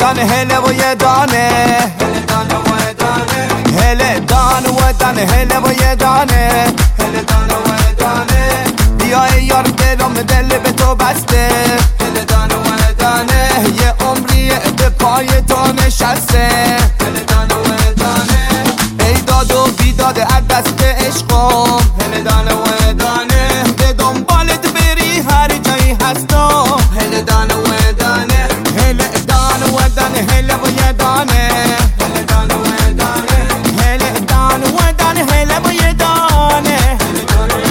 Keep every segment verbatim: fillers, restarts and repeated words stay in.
دانه هله و یه دانه هله دانه و دانه هله و یه دانه هله دانه و دانه بیای یار دلم دل به تو بسته هله دانه و دانه یه عمریه به پای تو نشسته هله دانه و دانه ای داد و بیداد از دست عشقم هله دانه و دانه به دنبالت بری هر جایی هستم هله دانه و دانه هله دانه و دانه هله و یه دانه هله دانه و دانه هله دانه و دانه هله و یه دانه هله دانه و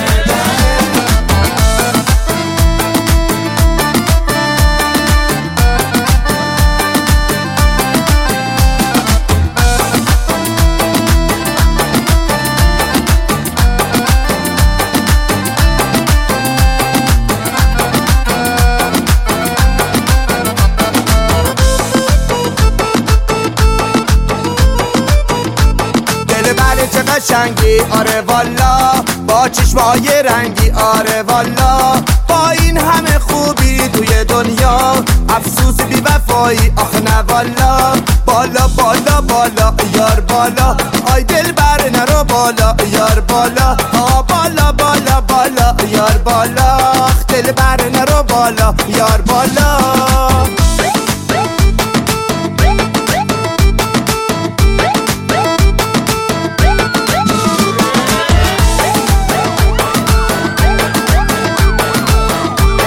چه قشنگی آره والا با چشمای رنگی آره والا با این همه خوبی توی دنیا افسوس بی وفایی آخه نه والا بالا بالا بالا یار بالا آی دل بر نرو بالا یار بالا آ بالا بالا بالا یار بالا دل بر نرو بالا یار بالا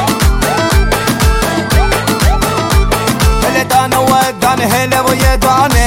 دانه هله و یه دانه